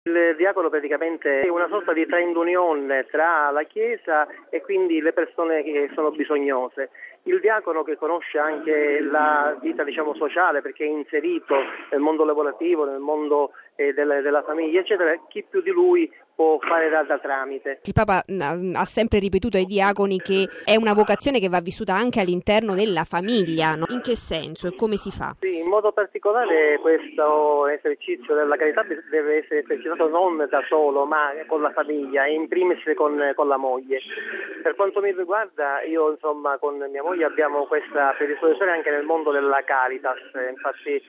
Il diacono praticamente è una sorta di train d'unione tra la Chiesa e quindi le persone che sono bisognose. Il diacono che conosce anche la vita sociale perché è inserito nel mondo lavorativo, nel mondo della famiglia eccetera, chi più di lui può fare da tramite. Il Papa ha sempre ripetuto ai diaconi che è una vocazione che va vissuta anche all'interno della famiglia, no? In che senso e come si fa? Sì, in modo particolare questo esercizio della carità deve essere esercitato non da solo, ma con la famiglia e in primis con la moglie. Per quanto mi riguarda, io con mia moglie abbiamo questa predisposizione anche nel mondo della Caritas, infatti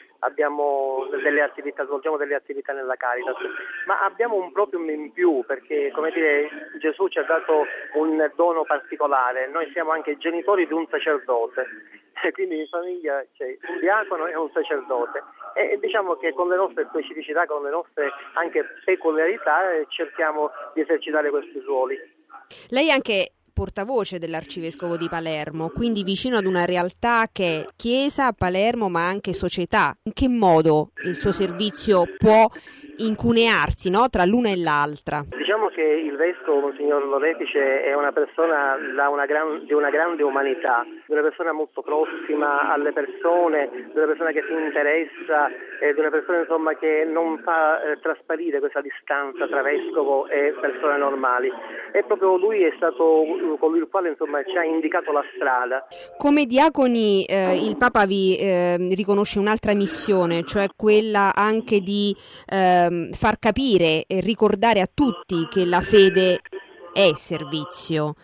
svolgiamo delle attività nella Caritas, ma abbiamo un proprio in più perché, Gesù ci ha dato un dono particolare, noi siamo anche genitori di un sacerdote. Quindi in famiglia c'è un diacono e un sacerdote e diciamo che con le nostre specificità, con le nostre anche peculiarità cerchiamo di esercitare questi ruoli. Lei è anche portavoce dell'Arcivescovo di Palermo, quindi vicino ad una realtà che è Chiesa, Palermo, ma anche società. In che modo il suo servizio può incunearsi, no, tra l'una e l'altra? Diciamo che il vescovo, Monsignor Lorefice, è una persona di una grande umanità, di una persona molto prossima alle persone, di una persona che si interessa, di una persona che non fa trasparire questa distanza tra vescovo e persone normali. E proprio lui è stato colui il quale ci ha indicato la strada. Come diaconi il Papa vi riconosce un'altra missione, cioè quella anche di far capire e ricordare a tutti che la fede è servizio.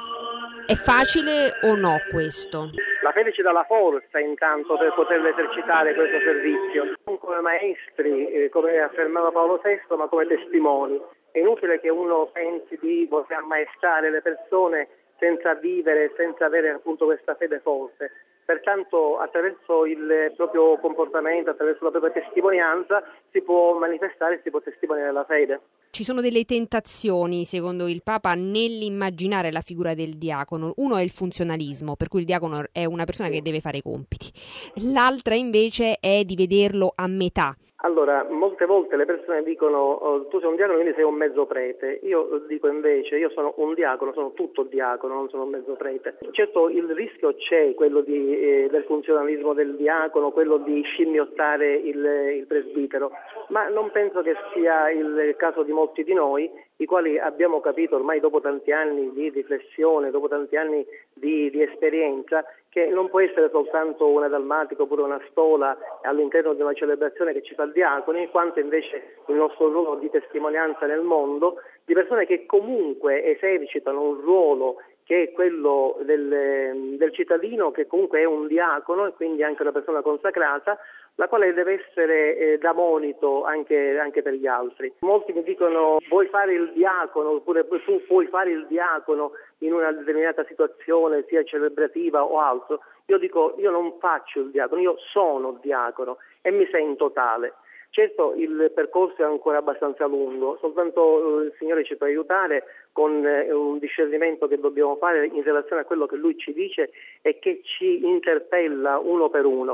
È facile o no questo? La fede ci dà la forza intanto per poter esercitare questo servizio, non come maestri, come affermava Paolo VI, ma come testimoni. È inutile che uno pensi di poter ammaestrare le persone senza vivere, senza avere appunto questa fede forte. Pertanto attraverso il proprio comportamento, attraverso la propria testimonianza si può manifestare, si può testimoniare la fede. Ci sono delle tentazioni, secondo il Papa, nell'immaginare la figura del diacono. Uno è il funzionalismo, per cui il diacono è una persona che deve fare i compiti. L'altra invece è di vederlo a metà. Allora, molte volte le persone dicono tu sei un diacono quindi sei un mezzo prete. Io dico invece io sono un diacono, sono tutto diacono, non sono un mezzo prete. Certo il rischio c'è, quello del funzionalismo del diacono, quello di scimmiottare il presbitero, ma non penso che sia il caso di molti di noi, i quali abbiamo capito ormai dopo tanti anni di riflessione, dopo tanti anni di esperienza, che non può essere soltanto una dalmatica oppure una stola all'interno di una celebrazione che ci fa il diacono, quanto invece il nostro ruolo di testimonianza nel mondo, di persone che comunque esercitano un ruolo che è quello del cittadino, che comunque è un diacono e quindi anche una persona consacrata, la quale deve essere da monito anche per gli altri. Molti mi dicono vuoi fare il diacono oppure tu puoi fare il diacono in una determinata situazione sia celebrativa o altro. Io dico io non faccio il diacono, io sono diacono e mi sento tale. Certo il percorso è ancora abbastanza lungo, soltanto il Signore ci può aiutare con un discernimento che dobbiamo fare in relazione a quello che Lui ci dice e che ci interpella uno per uno.